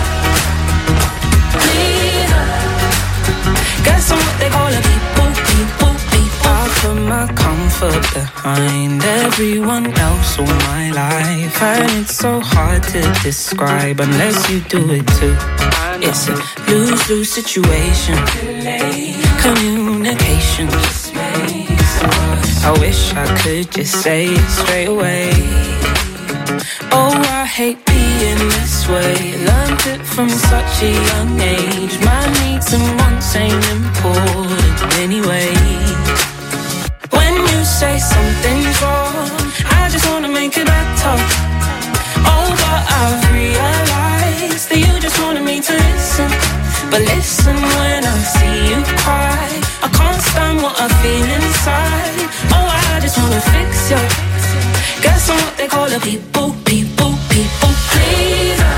Pleaser. Guess I'm what they call a people, people, people. I put my comfort behind everyone else all my life, and it's so hard to describe unless you do it too. It's a lose-lose situation. Communication just makes it worse. I wish I could just say it straight away. Oh, I hate being this way. Learned it from such a young age. My needs and wants ain't important anyway. When you say something's wrong, I just wanna make it better. Oh, but I've realized that you just wanted me to listen. But listen when I see you cry. I can't stand what I feel inside. Oh, I just wanna fix you. Guess I'm what they call a people, people, people pleaser.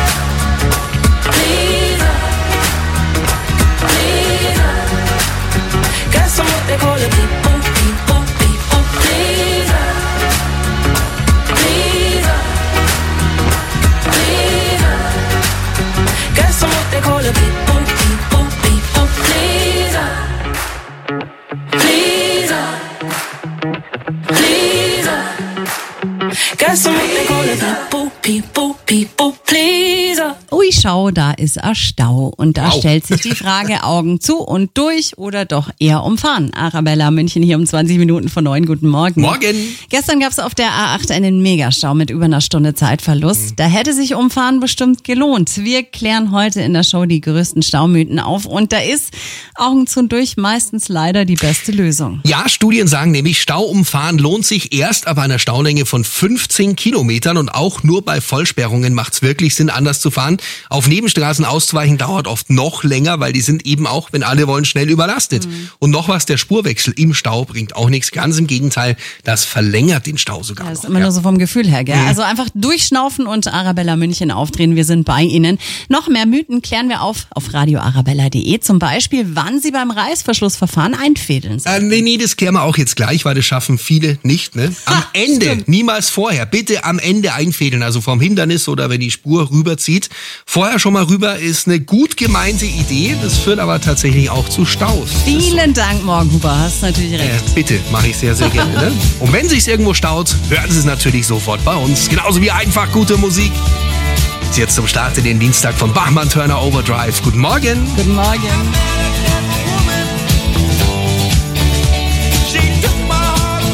Pleaser. Pleaser. Guess I'm what they call a people, people, people pleaser. Pleaser. Pleaser. Guess I'm what they call a people, people, people pleaser. Pleaser. Pleaser. Guess I'm what they call a people, people, people pleaser.
Ui, schau, da ist ein Stau. Und da
Wow.
stellt sich die Frage, Augen zu und durch oder doch eher umfahren. Arabella München hier um zwanzig Minuten vor neun. Guten Morgen.
Morgen.
Gestern gab es auf der A acht einen Megastau mit über einer Stunde Zeitverlust.
Mhm.
Da hätte sich umfahren bestimmt gelohnt. Wir klären heute in der Show die größten Staumythen auf. Und da ist Augen zu und durch meistens leider die beste Lösung.
Ja, Studien sagen nämlich, Stauumfahren lohnt sich erst ab einer Staulänge von fünfzehn Kilometern und auch nur bei Vollsperrungen macht es wirklich Sinn, anders zu fahren. Auf Nebenstraßen auszuweichen dauert oft noch länger, weil die sind eben auch, wenn alle wollen, schnell überlastet. Mhm. Und noch was, der Spurwechsel im Stau bringt auch nichts. Ganz im Gegenteil, das verlängert den Stau sogar
Das ist
noch.
immer
Ja.
nur so vom Gefühl her, gell?
Mhm.
Also einfach durchschnaufen und Arabella München aufdrehen. Wir sind bei Ihnen. Noch mehr Mythen klären wir auf auf radio arabella punkt de. Zum Beispiel, wann Sie beim Reißverschlussverfahren einfädeln
Äh, nee, nee, das klären wir auch jetzt gleich, weil das schaffen viele nicht. Ne? Am
Ha,
Ende,
stimmt.
niemals vorher. Bitte am Ende einfädeln, also vom Hindernis oder wenn die Spur rüberzieht. Vorher schon mal rüber ist eine gut gemeinte Idee. Das führt aber tatsächlich auch zu Staus.
Vielen Dank, Morgenhuber. Hast natürlich recht.
Äh, bitte, mache ich sehr, sehr gerne. Ne? Und wenn sich's irgendwo staut, hören Sie es natürlich sofort bei uns. Genauso wie einfach gute Musik. Jetzt zum Start in den Dienstag von Bachmann Turner Overdrive. Guten Morgen.
Guten Morgen.
She took my heart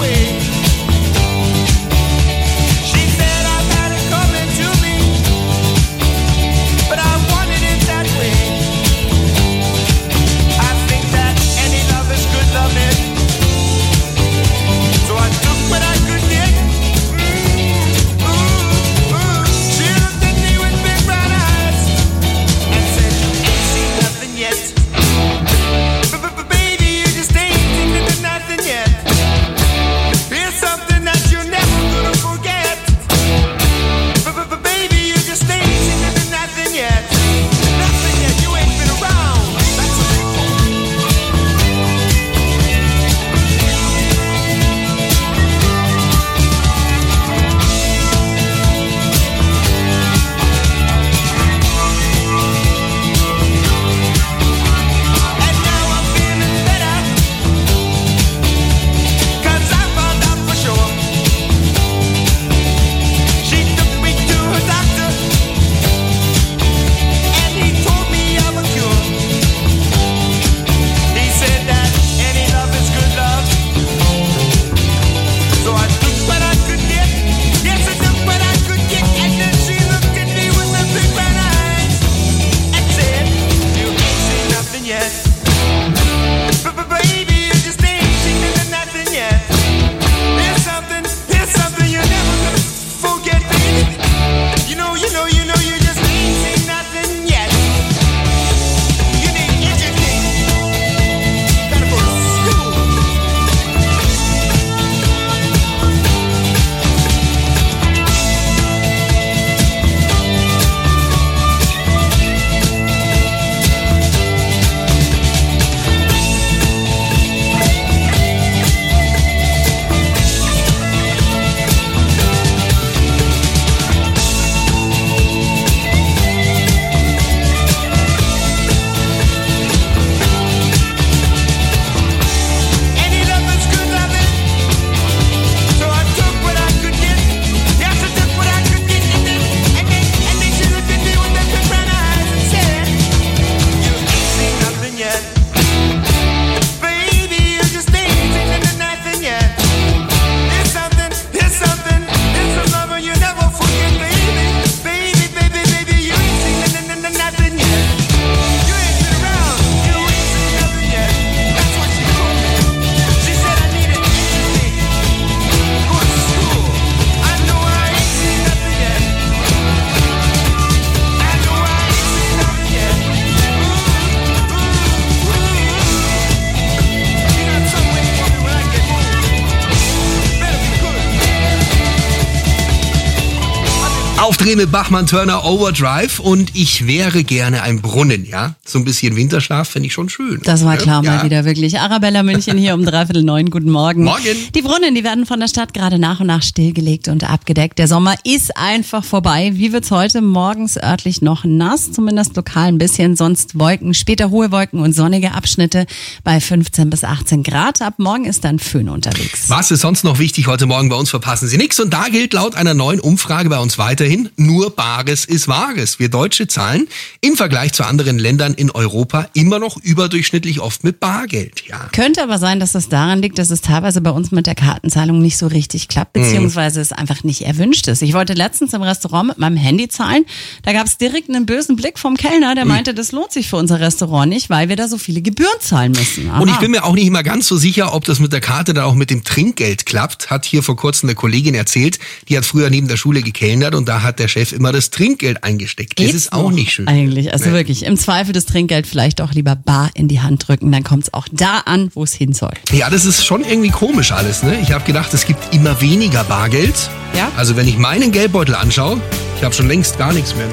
Aufdrehen mit Bachmann Turner Overdrive und ich wäre gerne ein Brunnen, ja? So ein bisschen Winterschlaf fände ich schon schön.
Das war klar
ja.
mal wieder wirklich. Arabella München hier um dreiviertel neun. Guten Morgen.
Morgen.
Die Brunnen, die werden von der Stadt gerade nach und nach stillgelegt und abgedeckt. Der Sommer ist einfach vorbei. Wie wird's heute? Morgens örtlich noch nass, zumindest lokal ein bisschen, sonst Wolken, später hohe Wolken und sonnige Abschnitte bei fünfzehn bis achtzehn Grad. Ab morgen ist dann Föhn unterwegs.
Was ist sonst noch wichtig heute Morgen? Bei uns verpassen Sie nichts und da gilt laut einer neuen Umfrage bei uns weiterhin, nur Bares ist Wahres. Wir Deutsche zahlen im Vergleich zu anderen Ländern in Europa immer noch überdurchschnittlich oft mit Bargeld. Ja.
Könnte aber sein, dass es daran liegt, dass es teilweise bei uns mit der Kartenzahlung nicht so richtig klappt, beziehungsweise es einfach nicht erwünscht ist. Ich wollte letztens im Restaurant mit meinem Handy zahlen, da gab es direkt einen bösen Blick vom Kellner, der meinte, das lohnt sich für unser Restaurant nicht, weil wir da so viele Gebühren zahlen müssen. Aha.
Und ich bin mir auch nicht immer ganz so sicher, ob das mit der Karte dann auch mit dem Trinkgeld klappt, hat hier vor kurzem eine Kollegin erzählt, die hat früher neben der Schule gekellnert und da hat der Chef immer das Trinkgeld eingesteckt. Das
Geht's
ist auch
noch?
nicht schön.
Eigentlich, also
Nee.
wirklich, im Zweifel das Trinkgeld vielleicht auch lieber bar in die Hand drücken, dann kommt es auch da an, wo es hin soll.
Ja, das ist schon irgendwie komisch alles, ne? Ich habe gedacht, es gibt immer weniger Bargeld.
Ja?
Also wenn ich meinen Geldbeutel anschaue, ich habe schon längst gar nichts mehr. Ne?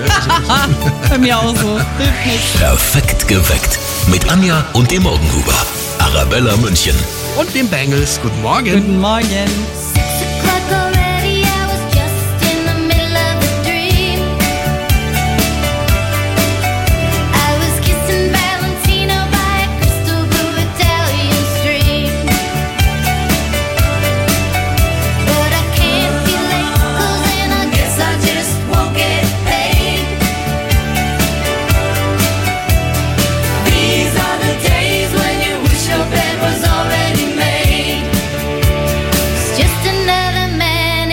Bei mir auch so. Hilft nicht.
Perfekt geweckt. Mit Anja und dem Morgenhuber. Arabella München.
Und dem Bengals. Guten Morgen.
Guten Morgen.
Just another man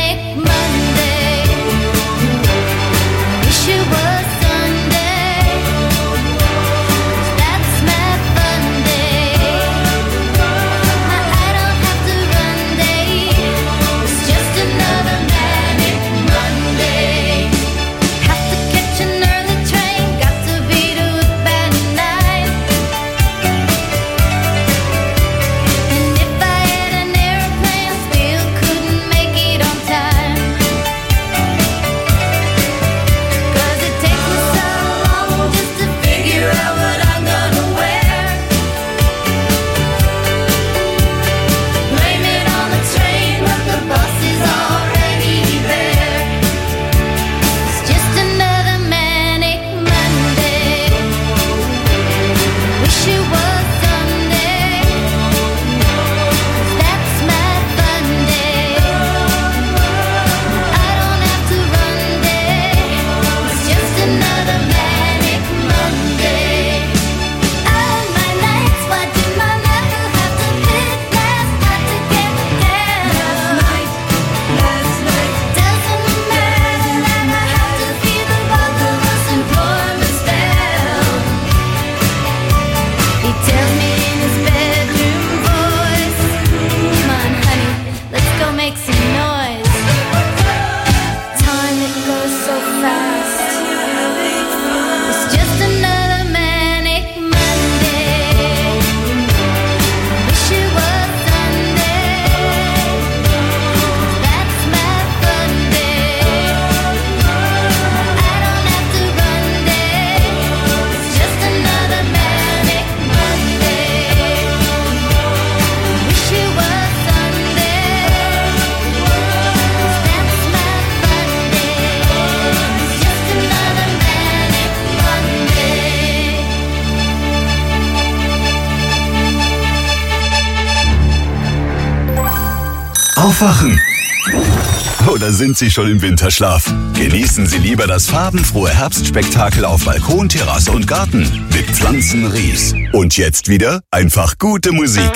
Aufwachen. Oder sind Sie schon im Winterschlaf? Genießen Sie lieber das farbenfrohe Herbstspektakel auf Balkon, Terrasse und Garten mit Pflanzen Ries. Und jetzt wieder einfach gute Musik.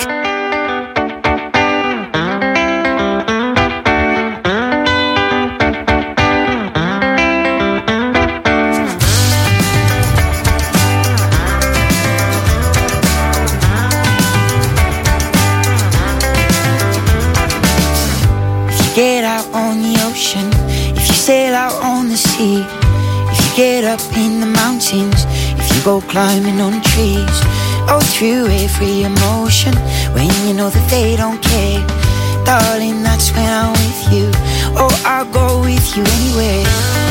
Get out on the ocean, if you sail out on the sea, if you get up in the mountains, if you go climbing on trees, oh, through every emotion, when you know that they don't care, darling, that's when I'm with you, oh, I'll go with you anywhere.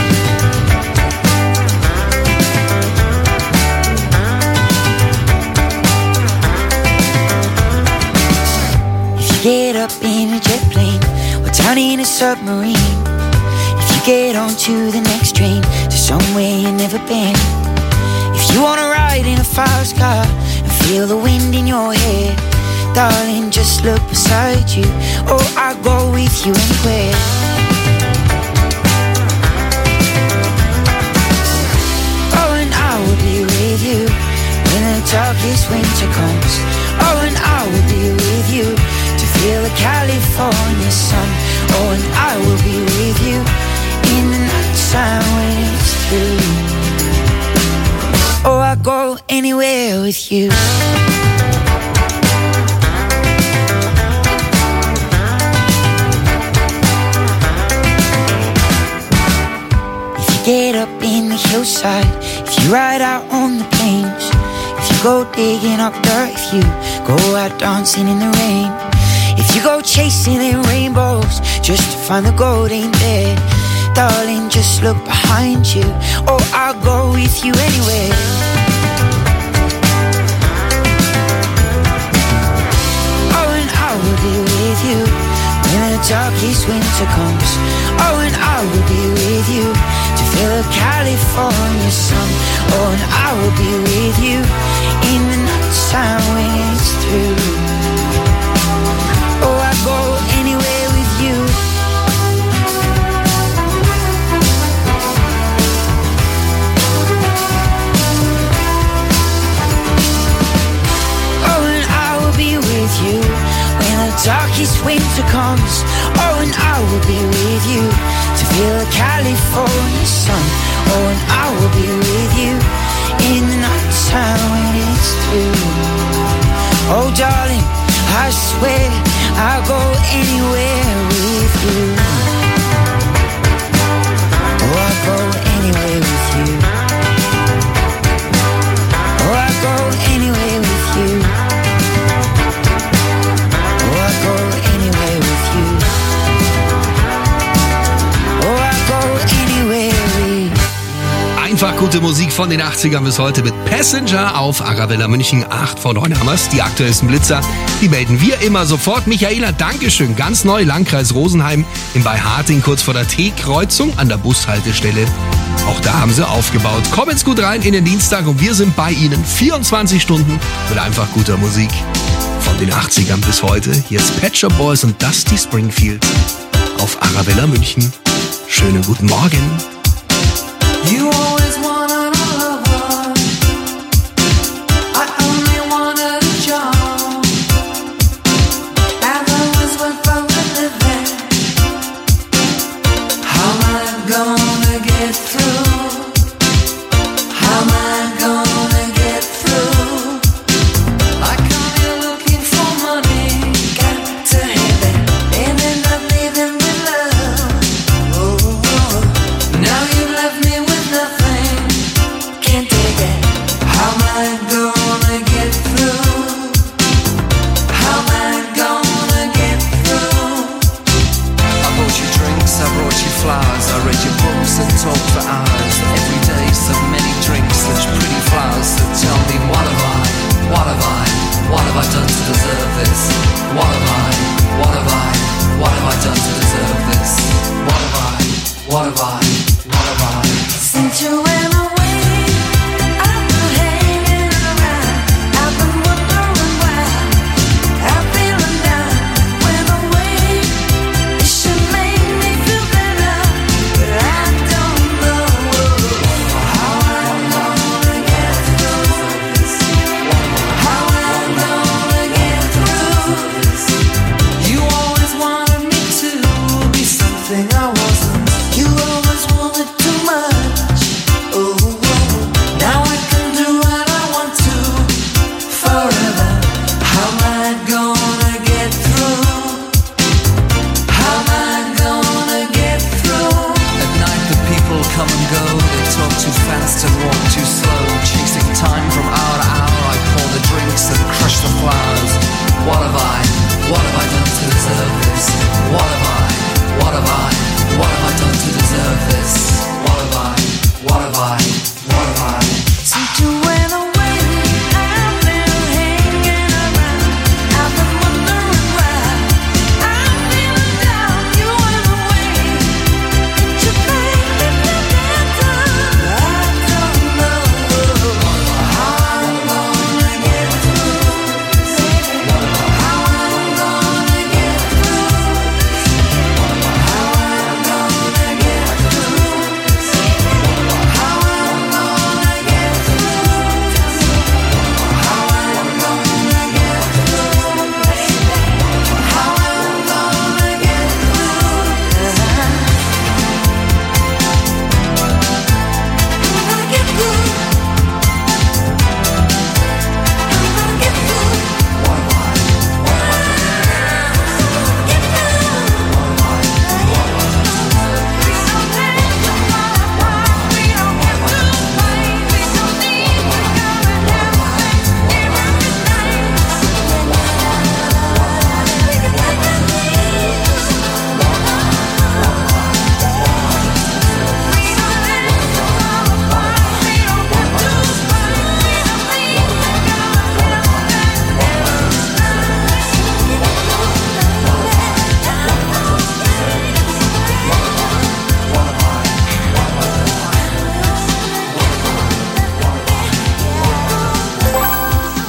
If you get up in a jet plane, down in a submarine, if you get onto the next train to somewhere you've never been, if you wanna ride in a fast car and feel the wind in your hair, darling, just look beside you, oh, I'll go with you anywhere. Oh, and I will be with you when the darkest winter comes, oh, and I will be with you to feel the California sun. Oh, and I will be with you in the night time when it's through. Oh, I'll go anywhere with you. If you get up in the hillside, if you ride out on the plains, if you go digging up dirt, if you go out dancing in the rain, if you go chasing them rainbows just to find the gold ain't there, darling, just look behind you, oh, I'll go with you anywhere. Oh, and I will be with you when the darkest winter comes, oh, and I will be with you to feel the California sun, oh, and I will be with you in the night time when it's through. Oh, I go anywhere with you. Oh, and I will be with you when the darkest winter comes. Oh, and I will be with you to feel the California sun. Oh, and I will be with you in the night time when it's through. Oh, darling, I swear I'll go anywhere with you. Oh, I'll go anywhere with you. Oh, I'll go anywhere with you. Oh, I'll go anywhere with you. Oh, I'll go anywhere with you.
Einfach gute Musik von den achtzigern bis heute mit Passenger auf Arabella München. acht vor neun haben wir's. Die aktuellsten Blitzer, die melden wir immer sofort. Michaela, Dankeschön. Ganz neu, Landkreis Rosenheim in bei Harting, kurz vor der T-Kreuzung an der Bushaltestelle. Auch da haben sie aufgebaut. Kommen jetzt gut rein in den Dienstag und wir sind bei Ihnen vierundzwanzig Stunden mit einfach guter Musik. Von den achtzigern bis heute. Jetzt Pet Shop Boys und Dusty Springfield auf Arabella München. Schönen guten Morgen.
You always wanted all of us. I only wanted a job. And I was worth for a living. How am I gonna get through? How am I gonna get through? I come here looking for money, got to have it, ended up leaving with love. Oh, oh. Now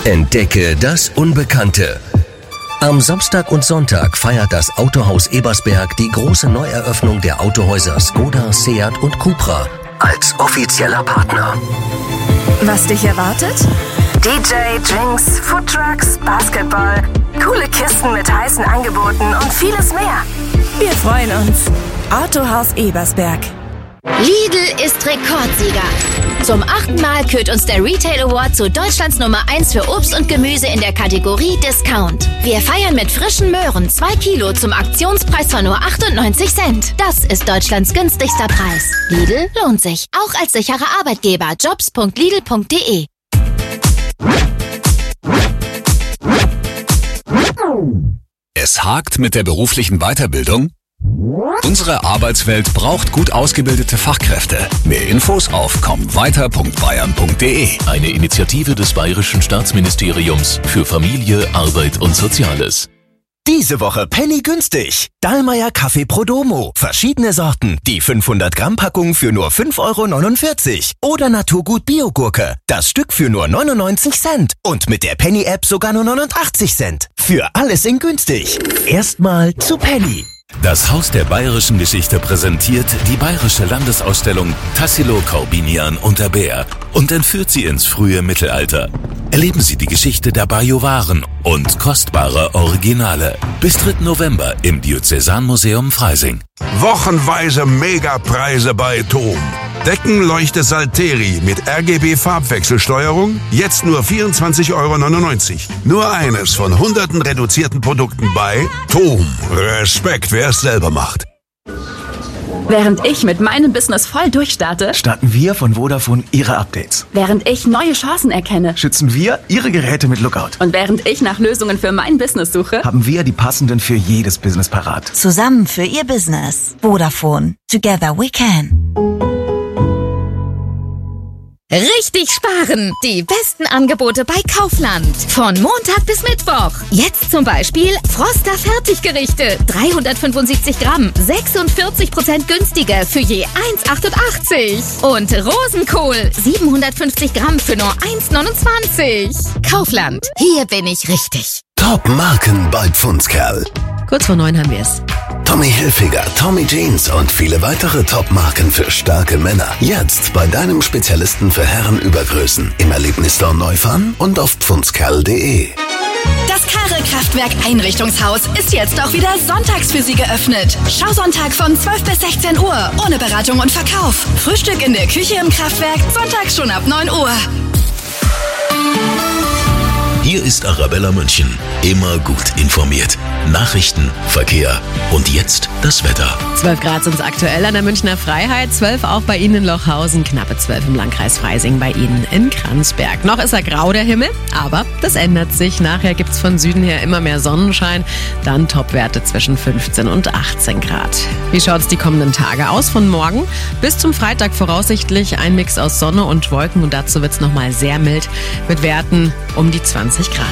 Entdecke das Unbekannte. Am Samstag und Sonntag feiert das Autohaus Ebersberg die große Neueröffnung der Autohäuser Skoda, Seat und Cupra als offizieller Partner.
Was dich erwartet? D J, Drinks, Foodtrucks, Basketball, coole Kisten mit heißen Angeboten und vieles mehr. Wir freuen uns. Autohaus Ebersberg.
Lidl ist Rekordsieger. Zum achten Mal kürt uns der Retail Award zu Deutschlands Nummer eins für Obst und Gemüse in der Kategorie Discount. Wir feiern mit frischen Möhren zwei Kilo zum Aktionspreis von nur achtundneunzig Cent. Das ist Deutschlands günstigster Preis. Lidl lohnt sich. Auch als sicherer Arbeitgeber. jobs punkt lidl punkt de.
Es hakt mit der beruflichen Weiterbildung? Unsere Arbeitswelt braucht gut ausgebildete Fachkräfte. Mehr Infos auf komm weiter punkt bayern punkt de.
Eine Initiative des Bayerischen Staatsministeriums für Familie, Arbeit und Soziales.
Diese Woche Penny günstig. Dallmayr Kaffee Prodomo. Verschiedene Sorten. Die fünfhundert Gramm Packung für nur fünf Euro neunundvierzig. Oder Naturgut Biogurke. Das Stück für nur neunundneunzig Cent. Und mit der Penny App sogar nur neunundachtzig Cent. Für alles in günstig. Erstmal zu Penny.
Das Haus der bayerischen Geschichte präsentiert die bayerische Landesausstellung Tassilo Corbinian und der Bär und entführt sie ins frühe Mittelalter. Erleben Sie die Geschichte der Bajuwaren und kostbarer Originale. Bis dritten November im Diözesanmuseum Freising.
Wochenweise Megapreise bei Tom. Deckenleuchte Salteri mit R G B-Farbwechselsteuerung, jetzt nur vierundzwanzig Euro neunundneunzig. Nur eines von hunderten reduzierten Produkten bei Tom. Respekt, wer es selber macht.
Während ich mit meinem Business voll durchstarte,
starten wir von Vodafone Ihre Updates.
Während ich neue Chancen erkenne,
schützen wir Ihre Geräte mit Lookout.
Und während ich nach Lösungen für mein Business suche,
haben wir die passenden für jedes Business parat.
Zusammen für Ihr Business. Vodafone. Together we can.
Richtig sparen! Die besten Angebote bei Kaufland. Von Montag bis Mittwoch. Jetzt zum Beispiel Froster Fertiggerichte. dreihundertfünfundsiebzig Gramm. sechsundvierzig Prozent günstiger für je eins achtundachtzig. Und Rosenkohl. siebenhundertfünfzig Gramm für nur eins neunundzwanzig. Kaufland. Hier bin ich richtig.
Top-Marken bei Pfundskerl.
Kurz vor neun haben wir es.
Tommy Hilfiger, Tommy Jeans und viele weitere Top-Marken für starke Männer. Jetzt bei deinem Spezialisten für Herrenübergrößen. Im Erlebnisstore Neufahren und auf pfundskerl punkt de.
Das Karre-Kraftwerk Einrichtungshaus ist jetzt auch wieder sonntags für Sie geöffnet. Schausonntag von zwölf bis sechzehn Uhr. Ohne Beratung und Verkauf. Frühstück in der Küche im Kraftwerk. Sonntag schon ab neun Uhr.
Hier ist Arabella München. Immer gut informiert. Nachrichten, Verkehr und jetzt das Wetter.
zwölf Grad sind es aktuell an der Münchner Freiheit, zwölf auch bei Ihnen in Lochhausen, knappe zwölf im Landkreis Freising, bei Ihnen in Kranzberg. Noch ist er grau, der Himmel, aber das ändert sich. Nachher gibt es von Süden her immer mehr Sonnenschein, dann Topwerte zwischen fünfzehn und achtzehn Grad. Wie schaut es die kommenden Tage aus? Von morgen bis zum Freitag voraussichtlich ein Mix aus Sonne und Wolken und dazu wird es nochmal sehr mild mit Werten um die zwanzig Grad.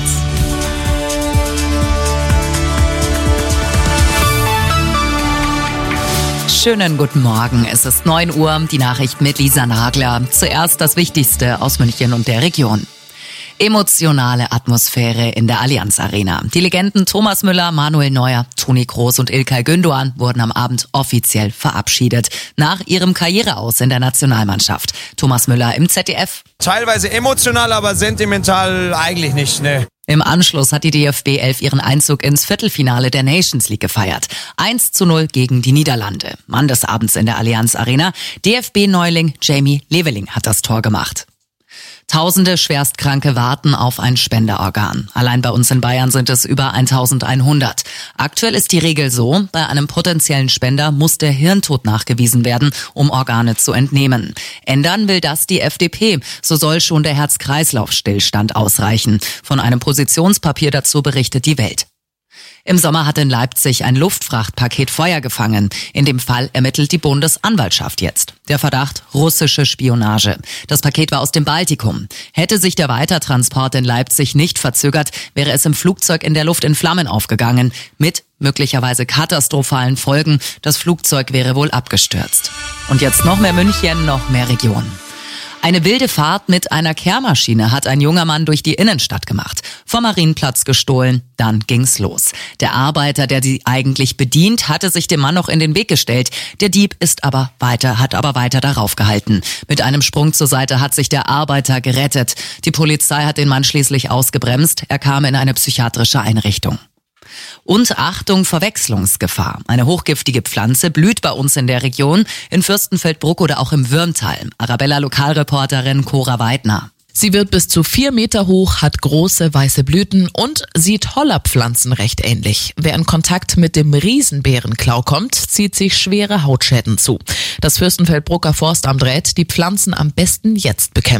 Schönen guten Morgen, es ist neun Uhr, die Nachricht mit Lisa Nagler. Zuerst das Wichtigste aus München und der Region. Emotionale Atmosphäre in der Allianz Arena. Die Legenden Thomas Müller, Manuel Neuer, Toni Kroos und İlkay Gündoğan wurden am Abend offiziell verabschiedet. Nach ihrem Karriereaus in der Nationalmannschaft. Thomas Müller im Z D F.
Teilweise emotional, aber sentimental eigentlich nicht, ne.
Im Anschluss hat die D F B elf ihren Einzug ins Viertelfinale der Nations League gefeiert. eins zu null gegen die Niederlande. Mann des Abends in der Allianz Arena. D F B-Neuling Jamie Leveling hat das Tor gemacht. Tausende Schwerstkranke warten auf ein Spenderorgan. Allein bei uns in Bayern sind es über eintausendeinhundert. Aktuell ist die Regel so, bei einem potenziellen Spender muss der Hirntod nachgewiesen werden, um Organe zu entnehmen. Ändern will das die F D P. So soll schon der Herz-Kreislauf-Stillstand ausreichen. Von einem Positionspapier dazu berichtet die Welt. Im Sommer hat in Leipzig ein Luftfrachtpaket Feuer gefangen. In dem Fall ermittelt die Bundesanwaltschaft jetzt. Der Verdacht: russische Spionage. Das Paket war aus dem Baltikum. Hätte sich der Weitertransport in Leipzig nicht verzögert, wäre es im Flugzeug in der Luft in Flammen aufgegangen. Mit möglicherweise katastrophalen Folgen. Das Flugzeug wäre wohl abgestürzt. Und jetzt noch mehr München, noch mehr Region. Eine wilde Fahrt mit einer Kehrmaschine hat ein junger Mann durch die Innenstadt gemacht. Vom Marienplatz gestohlen, dann ging's los. Der Arbeiter, der sie eigentlich bedient, hatte sich dem Mann noch in den Weg gestellt. Der Dieb ist aber weiter, hat aber weiter darauf gehalten. Mit einem Sprung zur Seite hat sich der Arbeiter gerettet. Die Polizei hat den Mann schließlich ausgebremst. Er kam in eine psychiatrische Einrichtung. Und Achtung, Verwechslungsgefahr. Eine hochgiftige Pflanze blüht bei uns in der Region, in Fürstenfeldbruck oder auch im Würmtal. Arabella-Lokalreporterin Cora Weidner.
Sie wird bis zu vier Meter hoch, hat große weiße Blüten und sieht Hollerpflanzen recht ähnlich. Wer in Kontakt mit dem Riesenbeerenklau kommt, zieht sich schwere Hautschäden zu. Das Fürstenfeldbrucker Forstamt rät, die Pflanzen am besten jetzt bekämpfen.